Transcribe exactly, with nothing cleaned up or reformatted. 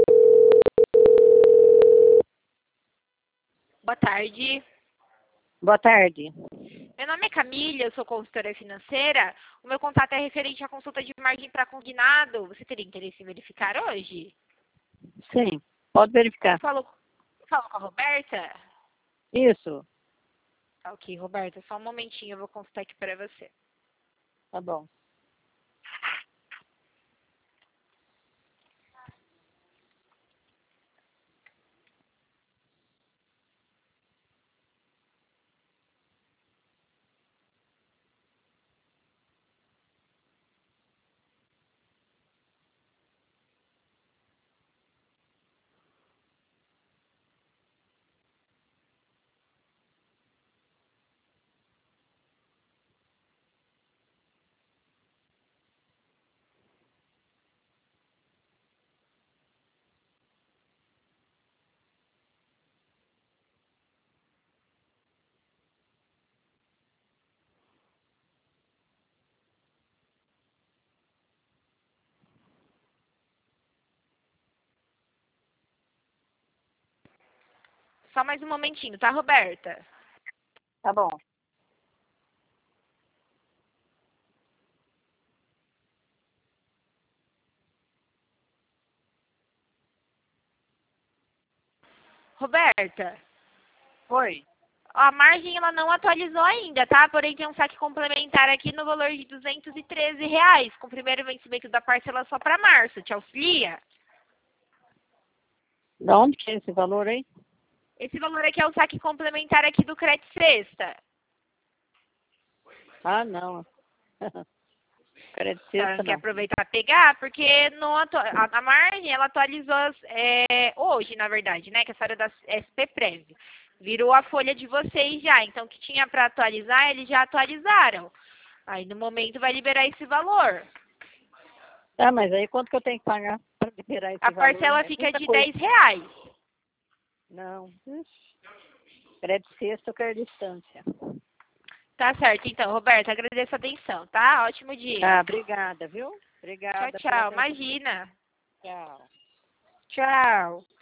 Boa tarde. Boa tarde. Meu nome é Camila, eu sou consultora financeira. O meu contato é referente à consulta de margem para consignado. Você teria interesse em verificar hoje? Sim, pode verificar. Falou, falou com a Roberta? Isso, Tá ok, Roberta, só um momentinho, eu vou consultar aqui para você. tá bom. Só mais um momentinho, tá, Roberta? Tá bom. Roberta, Oi. a margem ela não atualizou ainda, tá? Porém tem um saque complementar aqui no valor de duzentos e treze reais, com o primeiro vencimento da parcela só para março. Te auxilia? Da onde que é esse valor aí? Esse valor aqui é o saque complementar aqui do Crédito Sexta. Ah, não. Crédito A senhora sexta, não quer não. aproveitar e pegar, porque no atu- a, a margem ela atualizou é, hoje, na verdade, né? Que é a história da S P Prev. Virou a folha de vocês já. Então, o que tinha para atualizar, eles já atualizaram. Aí, no momento, vai liberar esse valor. Tá, mas aí quanto que eu tenho que pagar para liberar esse A valor? parcela É fica muita de coisa. dez reais. Não. Ixi. Crédito sexta, eu quero distância. Tá certo, então, Roberta, agradeço a atenção, tá? Ótimo dia. Tá, obrigada, viu? Tchau, Obrigada pela tchau. atenção. Imagina. Tchau. Tchau.